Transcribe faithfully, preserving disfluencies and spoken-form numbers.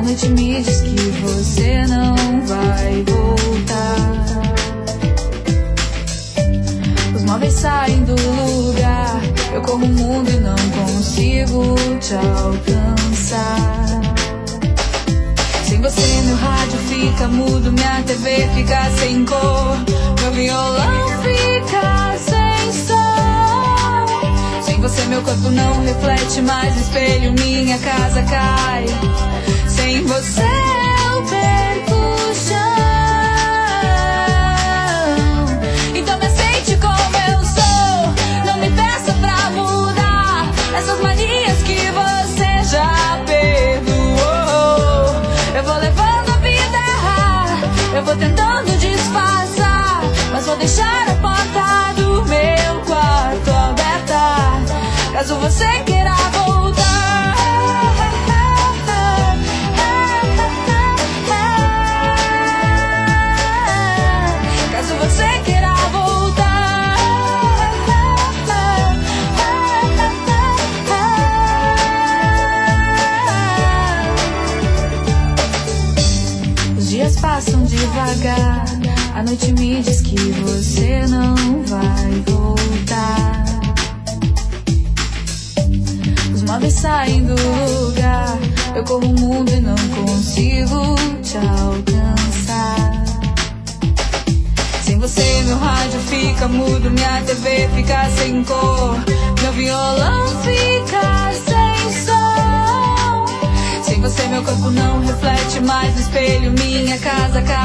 noite me diz que você não vai voltar. Os móveis saem do lugar, eu corro o mundo e não consigo te alcançar. Sem você meu rádio fica mudo, minha T V fica sem cor, meu violão fica sem som. Sem você meu corpo não reflete mais no espelho, minha casa cai. Sem você eu perco o chão. Então me aceite como eu sou, não me peça pra mudar essas manias que você já perdoou. Eu vou levando a vida errar, eu vou tentando disfarçar, mas vou deixar a porta do meu quarto aberta, caso você queira voltar. Caso você queira voltar. Os dias passam devagar, a noite me diz que você não vai voltar. Os móveis saem do lugar, eu corro o mundo e não consigo te alcançar. Sem você meu rádio fica mudo, minha T V fica sem cor, meu violão fica sem som. Sem você meu corpo não reflete mais no espelho, minha casa cai.